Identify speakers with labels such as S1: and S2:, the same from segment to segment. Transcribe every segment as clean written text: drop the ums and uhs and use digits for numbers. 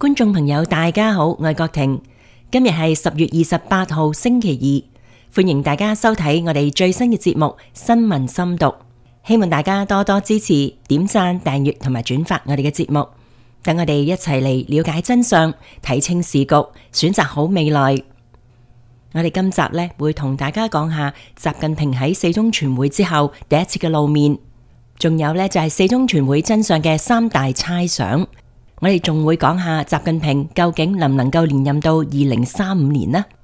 S1: 觀眾朋友大家好，我係郭婷，今日係10月28號星期二，歡迎大家收睇我哋最新嘅節目新聞深讀，希望大家多多支持、點讚、訂閱同埋轉發我哋嘅節目，等我哋一齊嚟了解真相，睇清時局，選擇好未來。我哋今集呢會同大家講下習近平喺四中全會之後第一次嘅露面，仲有呢就係四中全會真相嘅3大猜想。我哋仲會講下習近平究竟能唔能夠連任到2035年呢？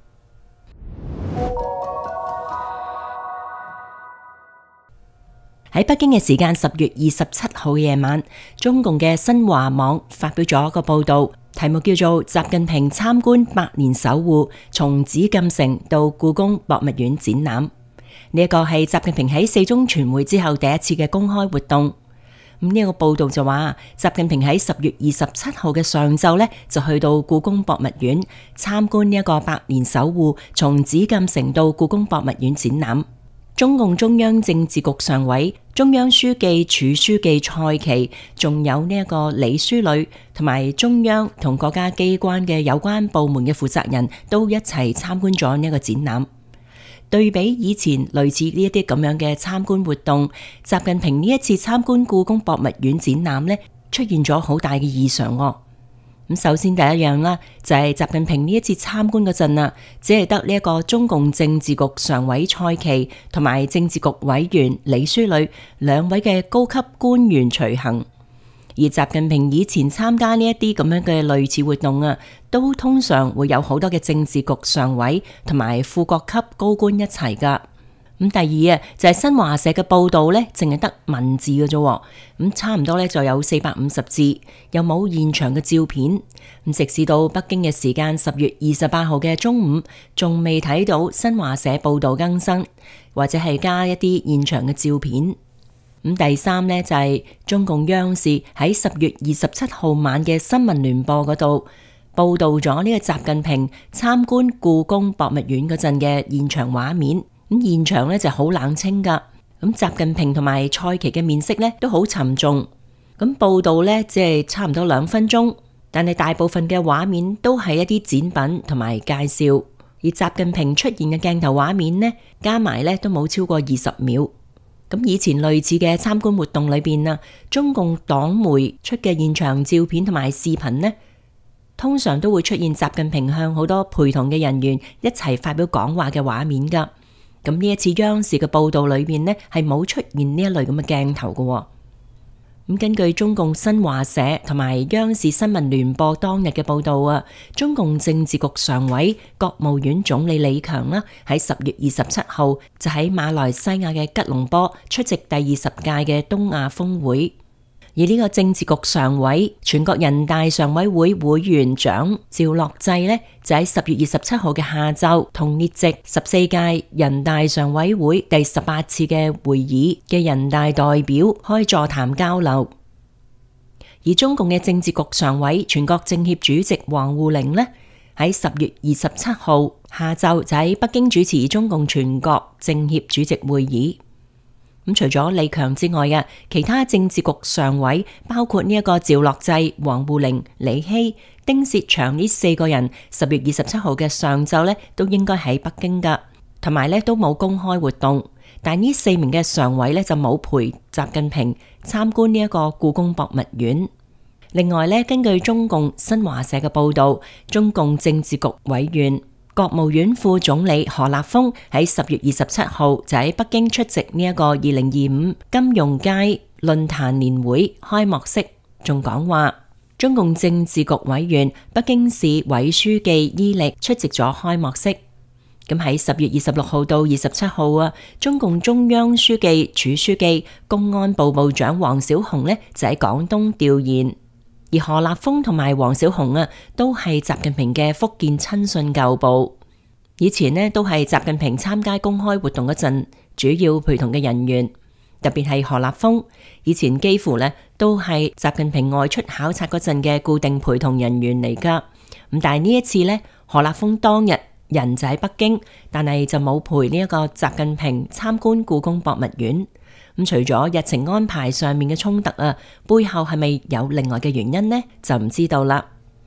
S1: 喺北京嘅時間10月27號嘅夜晚，中共嘅新華網發表咗一個報道，題目叫做《習近平參觀百年守護，從紫禁城到故宮博物院展覽》。呢一個係習近平喺四中全會之後第一次嘅公開活動。咁呢個報道就話，習近平喺10月27號嘅上晝呢，就去到故宮博物院參觀呢一個百年守護，從紫禁城到故宮博物院展覽。中共中央政治局常委、中央書記、處書記蔡奇，仲有呢一個李書磊，同埋中央同國家機關嘅有關部門嘅負責人都一齊參觀咗呢一個展覽。對比以前類似呢一啲咁樣嘅參觀活動，習近平呢一次參觀故宮博物院展覽呢，出現咗好大嘅異常喎。咁首先第一樣啦，就係習近平呢一次參觀嗰陣啊，只係得呢一個中共政治局常委蔡奇同埋政治局委員李書磊兩位嘅高級官員隨行。而習近平以前參加呢一啲咁樣嘅類似活動啊，都通常會有好多嘅政治局常委同埋副國級高官一齊噶。咁第二啊，就係新華社嘅報道呢，淨係得文字嘅啫，咁差唔多呢就有450字，又冇現場嘅照片。咁直至到北京嘅時間10月28號嘅中午，仲未睇到新華社報道更新，或者係加一啲現場嘅照片。咁第三呢，就係中共央視喺10月27號晚嘅新聞聯播嗰度報道咗呢個習近平參觀故宮博物院嗰陣嘅現場畫面。咁現場呢就好冷清噶，咁習近平同埋蔡奇嘅面色呢都好沉重。咁報道呢只係差唔多2分鐘，但係大部分嘅畫面都係一啲展品同埋介紹，而習近平出現嘅鏡頭畫面呢，加埋呢都冇超過20秒。咁以前類似嘅參觀活動裏邊啊，中共黨媒出嘅現場照片同埋視頻呢，通常都會出現習近平向好多陪同嘅人員一齊發表講話嘅畫面噶。咁呢一次央視嘅報道裏邊呢，係冇出現呢一類咁嘅鏡頭嘅。咁根據中共新華社同埋央視新聞聯播當日嘅報道啊，中共政治局常委、國務院總理李強啦，喺10月27號就喺馬來西亞嘅吉隆坡出席第20屆嘅東亞峰會。而呢個政治局常委、全國人大常委會會員長趙樂際呢，就喺10月27號嘅下晝同列席14屆人大常委會第18次嘅會議嘅人大代表開座談交流。而中共嘅政治局常委、全國政協主席王滬寧呢，喺10月27號下晝就喺北京主持中共全國政協主席會議。咁除咗李強之外啊，其他政治局常委包括呢一個趙樂際、王滬寧、李希、丁薛祥呢4個人，10月27號嘅上晝呢都應該喺北京噶，同埋呢都冇公開活動。但呢4名嘅常委呢就冇陪習近平參觀呢一個故宮博物院。另外呢，根據中共新華社嘅報道，中共政治局委員、國務院副總理何立峰喺10月27號就喺北京出席呢一個2025金融街論壇年會開幕式，仲講話。中共政治局委員、北京市委書記伊力出席咗開幕式。咁喺10月26號到27號啊，中共中央書記、處書記、公安部部長王小洪呢就喺廣東調研。而何立峰同埋王小洪啊，都係習近平嘅福建親信舊部，以前呢都係習近平參加公開活動嗰陣主要陪同嘅人員，特別係何立峰，以前幾乎呢都係習近平外出考察嗰陣嘅固定陪同人員嚟噶。咁但係呢一次呢，何立峰當日人就喺北京，但係就冇陪呢一個習近平參觀故宮博物院。咁除咗日程安排上面嘅衝突啊，背後係咪有另外嘅原因呢？就唔知道啦。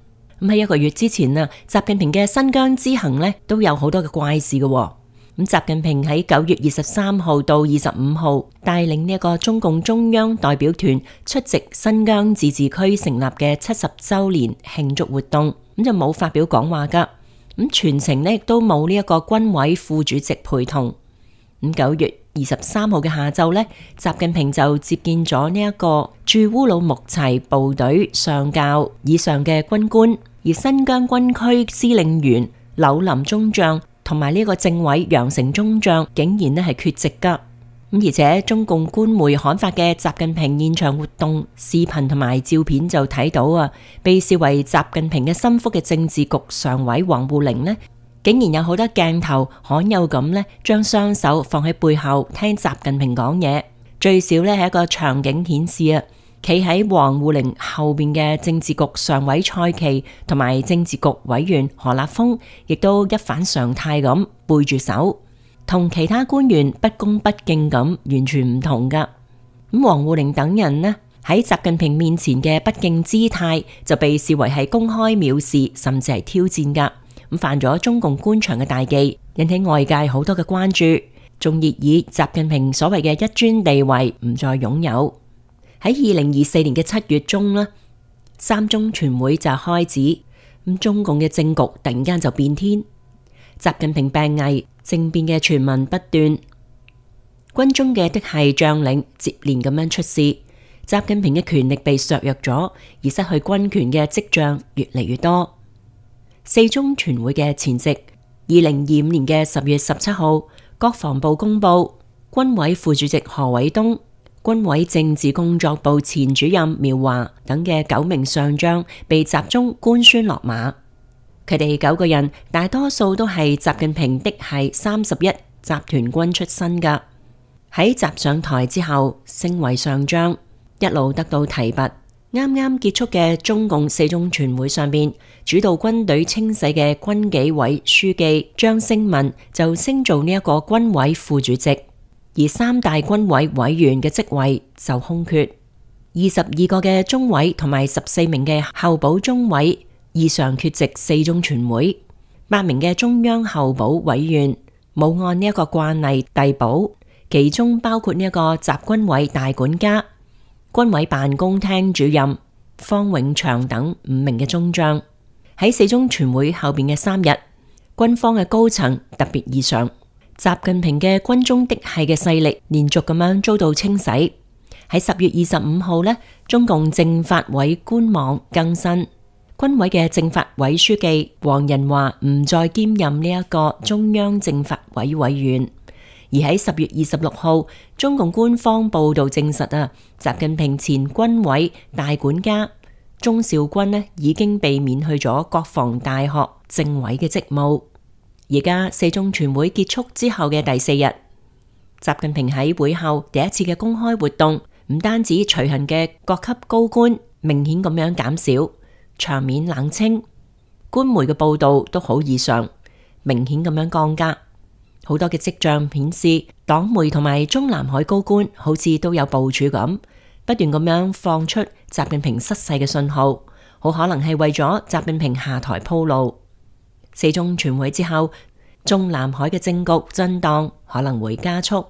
S1: 喺一個月之前啊，習近平嘅新疆之行呢都有好多嘅怪事嘅。咁習近平喺9月23號到25號帶領呢一個中共中央代表團出席新疆自治區成立嘅70週年慶祝活動，咁就冇發表講話噶。咁全程呢亦都冇呢一個軍委副主席陪同。咁9月23號嘅下晝呢，習近平就接見咗呢一個駐烏魯木齊部隊上校以上嘅軍官，而新疆軍區司令員柳林中將同埋呢個政委楊成中將竟然呢係缺席噶。而且中共官媒刊發嘅習近平現場活動視頻同埋照片就睇到啊，被視為習近平嘅心腹嘅政治局常委王滬寧呢，竟然有好多鏡頭罕有咁呢將雙手放喺背後聽習近平講嘢。最少呢係一個場景顯示啊，企喺王滬寧後邊嘅政治局常委蔡奇同埋政治局委員何立峰，亦都一反常態咁背住手，同其他官員不恭不敬咁完全唔同噶。咁王滬寧等人呢喺習近平面前嘅不敬姿態就被視為係公開藐視，甚至係挑戰噶。咁犯咗中共官場嘅大忌，引起外界好多嘅關注，仲熱議習近平所謂嘅一尊地位唔再擁有。喺2024年嘅7月中啦，三中全會就開始，咁中共嘅政局突然間就變天，習近平病危，政變嘅傳聞不斷，軍中嘅嫡系將領接連咁樣出事，習近平嘅權力被削弱咗，而失去軍權嘅跡象越嚟越多。四中全會嘅前夕，2025年嘅10月17號，國防部公布軍委副主席何偉東、軍委政治工作部前主任苗華等嘅9名上將被集中官宣落馬。佢哋9個人大多數都係習近平嫡系31集團軍出身噶。喺習上台之後升為上將，一路得到提拔。啱啱結束嘅中共四中全會上邊，主導軍隊清洗嘅軍紀委書記張升民就升做呢一個軍委副主席，而3大軍委委員嘅職位就空缺。22個嘅中委同埋14名嘅候補中委異常缺席四中全會，8名嘅中央候補委員冇按呢一個慣例遞補，其中包括呢一個集軍委大管家、軍委辦公廳主任方永祥等5名嘅中將。喺四中全會後邊嘅3日，軍方嘅高層特別異常，習近平嘅軍中嫡系嘅勢力連續咁樣遭到清洗。喺10月25號呢，中共政法委官網更新，軍委嘅政法委書記黃仁華唔再兼任呢一個中央政法委委員。而喺10月26號，中共官方報道證實啊，習近平前軍委大管家鍾兆軍呢已經被免去咗國防大學政委嘅職務。而家四中全會結束之後嘅第4日，習近平喺會後第一次嘅公開活動，唔單止隨行嘅各級高官明顯咁樣減少，場面冷清，官媒嘅報道都好異常，明顯咁樣降格。好多嘅跡象顯示，黨媒同埋中南海高官好似都有部署咁，不斷咁樣放出習近平失勢嘅信號，好可能係為咗習近平下台鋪路。四中全會之後，中南海嘅政局震盪可能會加速。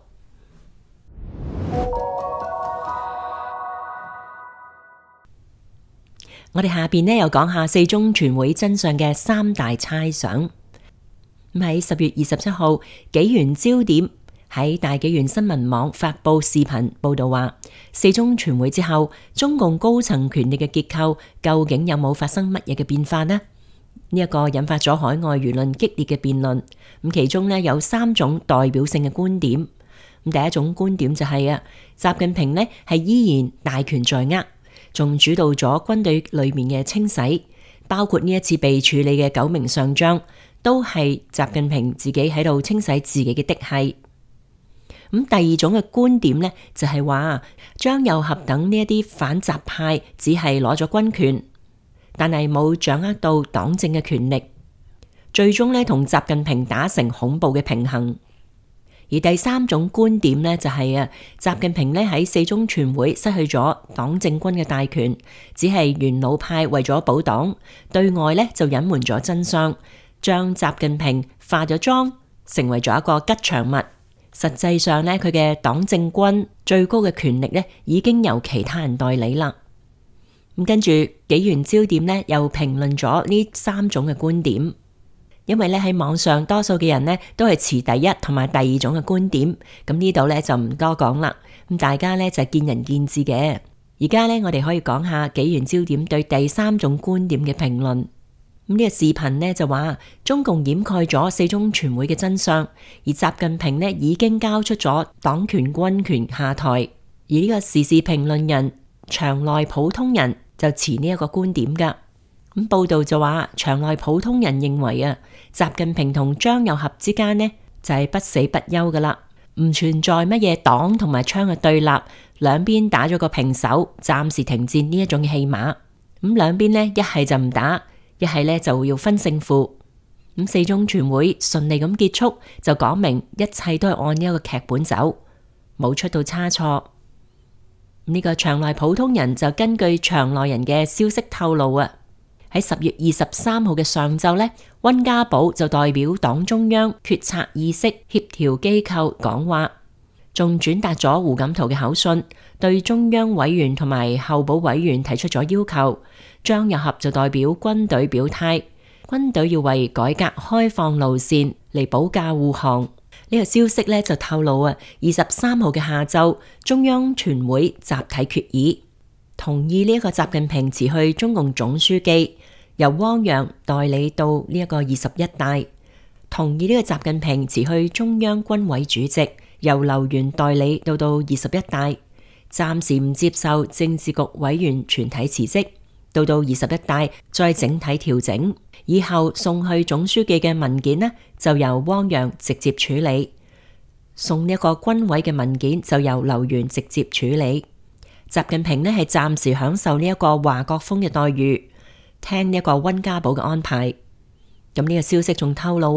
S1: 我哋下邊呢又講下四中全會真相嘅3大猜想。喺10月27號，紀元焦點喺大紀元新聞網發佈視頻報道話，四中全會之後，中共高層權力嘅結構究竟有冇發生乜嘢嘅變化呢？呢一個引發咗海外輿論激烈嘅辯論。咁其中呢有3種代表性嘅觀點。咁第一種觀點就係習近平呢係依然大權在握，仲主導咗軍隊裏面嘅清洗，包括呢一次被處理嘅9名上將，都係習近平自己喺度清洗自己嘅嫡系。咁第二種嘅觀點呢，就係話張又俠等呢一啲反習派只係攞咗軍權，但係冇掌握到黨政嘅權力，最終呢同習近平打成恐怖嘅平衡。 而第三種觀點呢，就係習近平呢喺四中全會失去咗黨政軍嘅大權，只係元老派為咗保黨，對外呢就隱瞞咗真相，將習近平化咗妝，成為咗一個吉祥物。實際上呢，佢嘅黨政軍最高嘅權力呢已經由其他人代理啦。咁跟住紀元焦點呢又評論咗呢三種嘅觀點。因為咧喺網上多數嘅人呢都係持第一同埋第二種嘅觀點，咁呢度呢就唔多講啦。咁大家呢就見仁見智嘅。而家呢，我哋可以講下紀元焦點對第三種觀點嘅評論。咁呢個視頻呢就話中共掩蓋咗四中全會嘅真相，而習近平呢已經交出咗黨權軍權下台。而呢個時事評論人場內普通人就持呢一個觀點噶。咁報道就話場內普通人認為習近平同張又俠之間呢就係不死不休噶啦，唔存在乜嘢黨同埋槍嘅對立，兩邊打咗個平手，暫時停戰呢一種戲碼。咁兩邊呢一係就唔打，一係呢就要分勝負。咁四中全會順利咁結束，就講明一切都係按呢一個劇本走，冇出到差錯。呢個場內普通人就根據場內人嘅消息透露喺10月23號嘅上晝呢，溫家寶就代表黨中央決策意識協調機構講話，仲轉達咗胡錦濤嘅口信，對中央委員同埋候補委員提出咗要求。張又俠就代表軍隊表態，軍隊要為改革開放路線嚟保駕護航。呢個消息呢就透露23號嘅下晝，中央全會集體決議，同意呢一個習近平辭去中共總書記，由汪洋代理到呢一個21大，同意呢個習近平辭去中央軍委主席，由劉源代理到21大，暫時唔接受政治局委員全體辭職，到21大再整體調整，以後送去總書記嘅文件呢就由汪洋直接處理，送呢一個軍委嘅文件就由劉源直接處理。習近平呢係暫時享受呢一個華國鋒嘅待遇，聽呢一個溫家寶嘅安排。咁呢個消息仲透露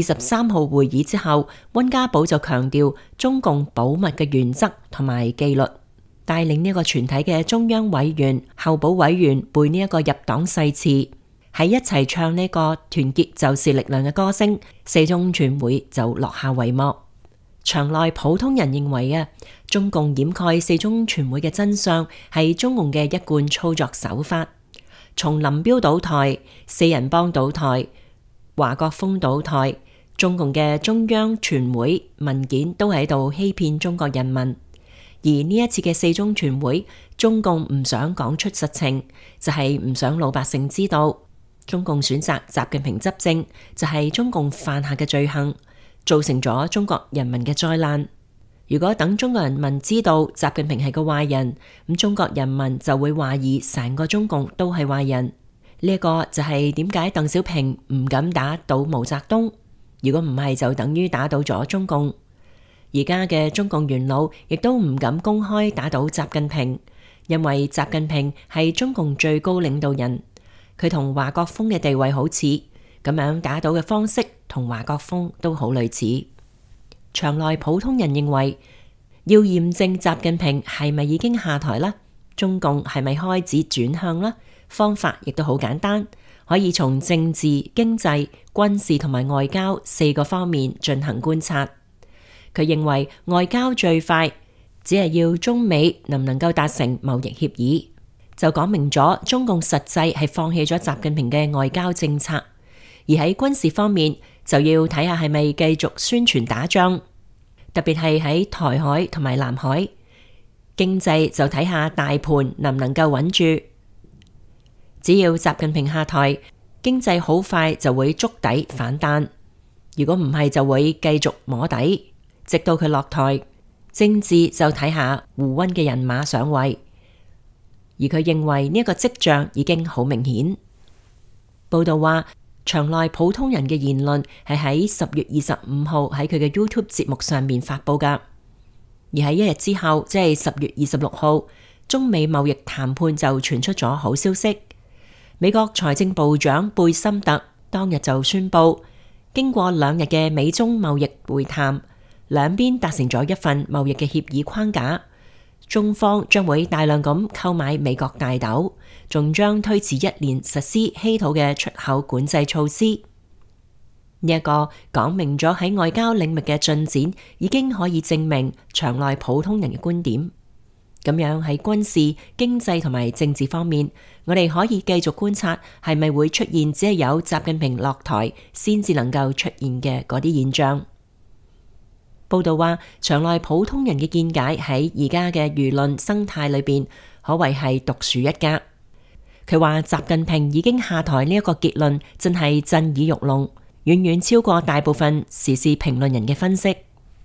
S1: 23號會議之後，溫家寶就強調中共保密嘅原則同埋紀律，帶領呢一個全體嘅中央委員、候補委員背呢一個入黨誓詞，喺一齊唱呢個團結就是力量嘅歌聲，四中全會就落下帷幕。場內普通人認為中共掩蓋四中全會嘅真相係中共嘅一貫操作手法。從林彪倒台、四人幫倒台、華國鋒倒台，中共嘅中央全會文件都喺度欺騙中國人民。而呢一次嘅四中全會，中共唔想講出實情，就係唔想老百姓知道。中共選擇習近平執政，就係中共犯下嘅罪行，造成咗中國人民嘅災難。如果等中國人民知道習近平係個壞人，咁中國人民就會懷疑成個中共都係壞人。呢一個就係點解鄧小平唔敢打倒毛澤東，如果唔係就等於打倒咗中共。而家嘅中共元老亦都唔敢公開打倒習近平，因為習近平係中共最高領導人，佢同華國鋒嘅地位好似，咁樣打倒嘅方式同華國鋒都好類似。場內普通人認為，要驗證習近平係咪已經下台啦，中共係咪開始轉向啦，方法亦都好簡單，可以從政治、經濟、軍事同埋外交4個方面進行觀察。佢認為外交最快，只係要中美能唔能夠達成貿易協議，就講明咗中共實際係放棄咗習近平嘅外交政策。而喺軍事方面，就要睇下係咪繼續宣傳打仗，特別係喺台海同埋南海。經濟就睇下大盤能唔能夠穩住。只要習近平下台，經濟好快就會築底反彈，如果唔係就會繼續摸底，直到佢落台。政治就睇下胡溫嘅人馬上位，而佢認為呢一個跡象已經好明顯。報道話，場內普通人嘅言論係喺10月25號喺佢嘅 YouTube 節目上面發佈㗎，而喺一日之後，即係10月26號，中美貿易談判就傳出咗好消息。美國財政部長貝森特當日就宣佈，經過2日嘅美中貿易會談， 兩邊達成咗一份貿易嘅協議框架，中方將會大量咁購買美國大豆，仲將推遲1年實施稀土嘅出口管制措施。呢一個講明咗喺外交領域嘅進展，已經可以證明場內普通人嘅觀點。咁樣喺軍事、經濟同埋政治方面，我哋可以繼續觀察係咪會出現只係有習近平落台先至能夠出現嘅嗰啲現象。報道話，場內普通人嘅見解喺而家嘅輿論生態裏邊，可謂係獨樹一格。佢話習近平已經下台呢一個結論，真係震耳欲聾，遠遠超過大部分時事評論人嘅分析。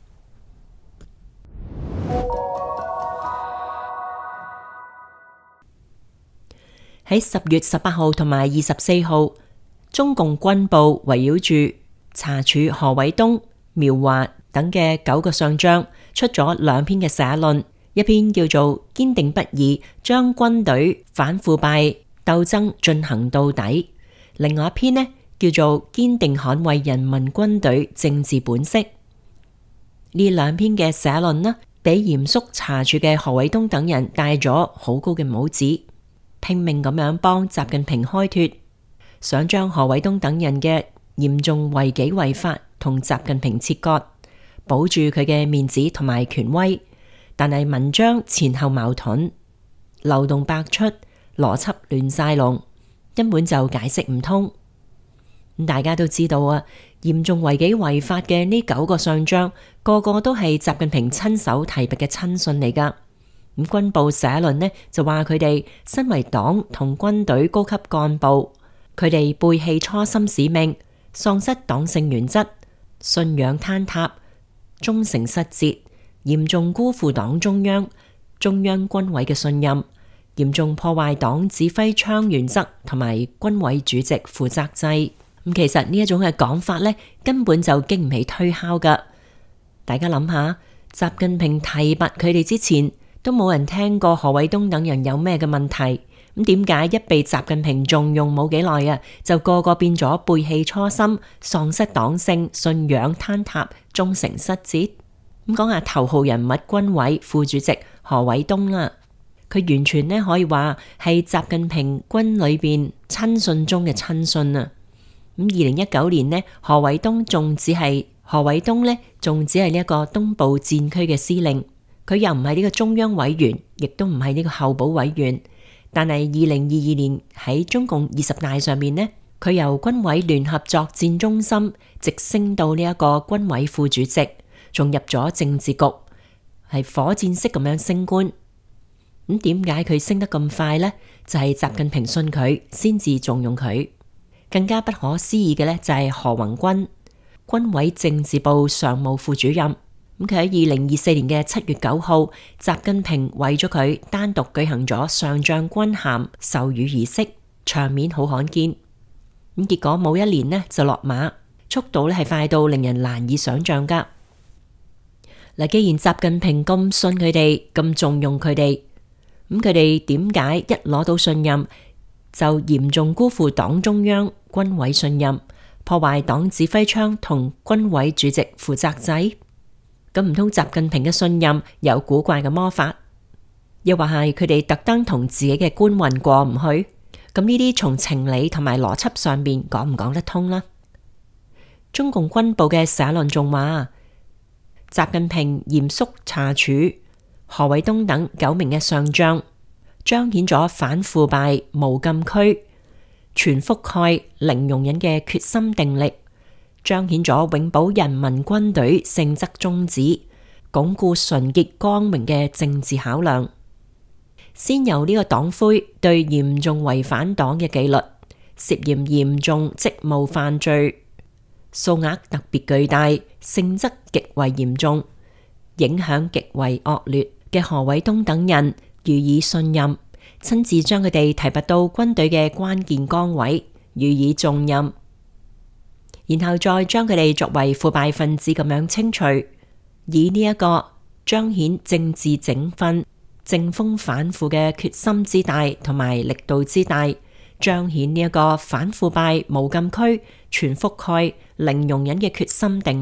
S1: 喺10月18號同埋24號，中共軍部圍繞住查處何偉東、苗華等嘅9個上將出咗2篇嘅社論，一篇叫做堅定不移將軍隊反腐敗鬥爭進行到底，另外一篇呢叫做堅定捍衛人民軍隊政治本色。呢2篇嘅社論呢，俾嚴肅查處嘅何偉東等人戴咗好高嘅帽子，拼命咁樣幫習近平開脫，想將何偉東等人嘅嚴重違紀違法同習近平切割，保住佢嘅面子同埋權威。但係文章前後矛盾，漏洞百出，邏輯亂晒龍，根本就解釋唔通。大家都知道啊，嚴重違紀違法嘅呢9個上將，個個都係習近平親手提拔嘅親信嚟噶。咁軍部社論呢就話佢哋身為黨同軍隊高級幹部，佢哋背棄初心使命，喪失黨性原則，信仰坍塌，忠誠失節，嚴重辜負黨中央、中央軍委嘅信任，嚴重破壞黨指揮槍原則同埋軍委主席負責制。咁其實呢一種嘅講法呢，根本就經唔起推敲噶。大家諗下，習近平提拔佢哋之前，都冇人聽過何偉東等人有咩嘅問題。咁點解一被習近平重用冇幾耐啊，就個個變咗背棄初心、喪失黨性、信仰坍塌、忠誠失節？咁講下頭號人物軍委副主席何偉東啦，佢完全呢可以話係習近平軍裏邊親信中嘅親信啊。咁2019年呢，何偉東仲只係呢一個東部戰區嘅司令，佢又唔係呢個中央委員，亦都唔係呢個候補委員。但係2022年喺中共20大上面呢，佢由軍委聯合作戰中心直升到呢一個軍委副主席，仲入咗政治局，係火箭式咁樣升官。咁點解佢升得咁快呢？就係習近平信佢，先至重用佢。更加不可思議嘅呢，就係何宏軍，軍委政治部常務副主任。咁佢喺2024年嘅7月9號，習近平為咗佢單獨舉行咗上將軍銜授予儀式，場面好罕見。咁結果冇1年呢就落馬，速度呢係快到令人難以想象噶。嗱，既然習近平咁信佢哋，咁重用佢哋，咁佢哋點解一攞到信任就嚴重辜負黨中央、軍委信任，破壞黨指揮槍同軍委主席負責制？咁唔通習近平嘅信任有古怪嘅魔法，又或係佢哋特登同自己嘅官運過唔去？咁呢啲從情理同埋邏輯上面講唔講得通啦？中共軍部嘅社論仲話，習近平嚴肅查處何偉東等9名嘅上將，彰顯咗反腐敗無禁區、全覆蓋零容忍嘅決心定力，彰顯咗永保人民軍隊性質宗旨，鞏固純潔光明嘅政治考量。先由呢個黨魁對嚴重違反黨嘅紀律、涉嫌嚴重職務犯罪、數額特別巨大、性質極為嚴重、影響極為惡劣嘅何偉東等人予以信任，親自將佢哋提拔到軍隊嘅關鍵崗位，予以重任，然後再將佢哋作為腐敗分子咁樣清除，以呢一個彰顯政治整訓、正風反腐嘅決心之大同埋力度之大，彰顯呢一個反腐敗無禁區、全覆蓋零容忍嘅決心定力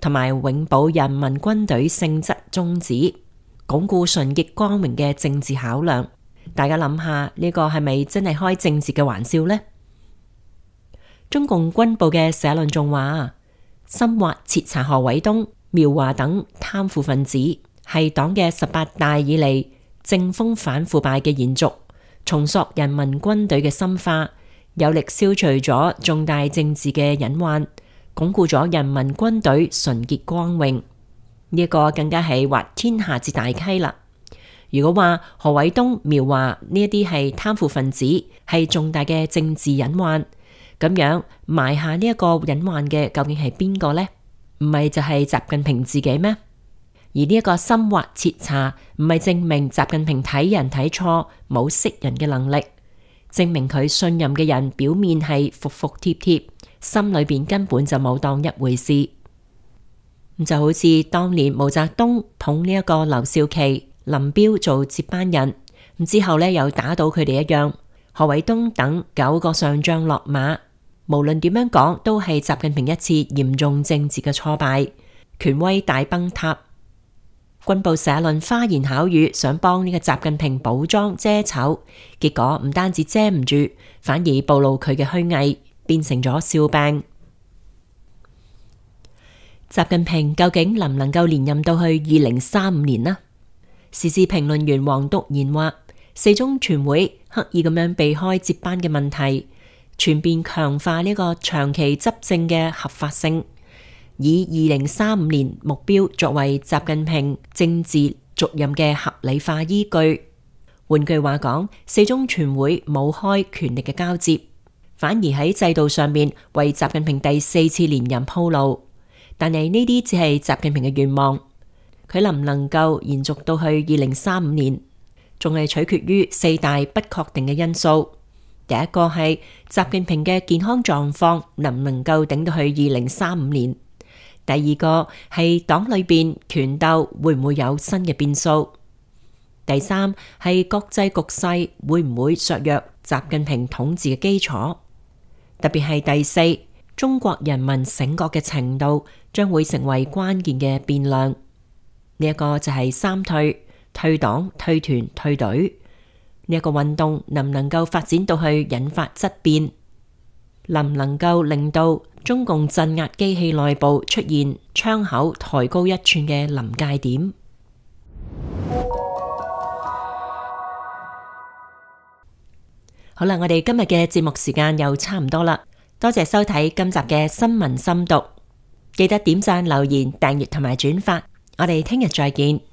S1: 同埋永保人民軍隊性質宗旨，鞏固純潔光明嘅政治考量。大家諗下，呢個係咪真係開政治嘅玩笑呢？中共軍部嘅社論仲話，深挖徹查何偉東、苗華等貪腐分子，係黨嘅18大以嚟正風反腐敗嘅延續，重塑人民軍隊嘅深化，有力消除咗重大政治嘅隱患，鞏固咗人民軍隊純潔光榮。呢個更加係滑天下之大稽啦。如果話何偉東、苗華呢一啲係貪腐分子，係重大嘅政治隱患，咁樣埋下呢一個隱患嘅究竟係邊個呢？唔係就係習近平自己咩？而呢一個深挖徹查，唔係證明習近平睇人睇錯，冇識人嘅能力，證明佢信任嘅人表面係服服帖帖，心裏邊根本就冇當一回事。就好似當年毛澤東捧呢一個劉少奇、林彪做接班人，之後呢又打倒佢哋一樣，何偉東等9個上將落馬。無論點樣講，都係習近平一次嚴重政治嘅挫敗，權威大崩塌。軍部社論花言巧語，想幫呢個習近平補妝遮醜，結果唔單止遮唔住，反而暴露佢嘅虛偽，變成咗笑柄。習近平究竟能唔能夠連任到去2035年呢？時事評論員黃篤賢話，四中全會刻意咁樣避開接班嘅問題，全面強化呢個長期執政嘅合法性，以2035年目標作為習近平政治續任嘅合理化依據。換句話講，四中全會冇開權力嘅交接，反而喺制度上面為習近平第4次連任鋪路。但係呢啲只係習近平嘅願望，佢能唔能夠延續到去2035年，仲係取決於4大不確定嘅因素。第一個係習近平嘅健康狀況能唔能夠頂到去2035年，第二個係黨裏邊權鬥會唔會有新嘅變數，第三係國際局勢會唔會削弱習近平統治嘅基礎，特別係第四，中國人民醒覺嘅程度將會成為關鍵嘅變量。呢一個就係三退：退黨、退團、退隊。呢一個運動能唔能夠發展到去引發質變，能唔能夠令到中共鎮壓機器內部出現窗口抬高1寸嘅臨界點？好啦，我哋今日嘅節目時間又差唔多啦，多謝收睇今集嘅新聞深讀，記得點讚、留言、訂閱同埋轉發，我哋聽日再見。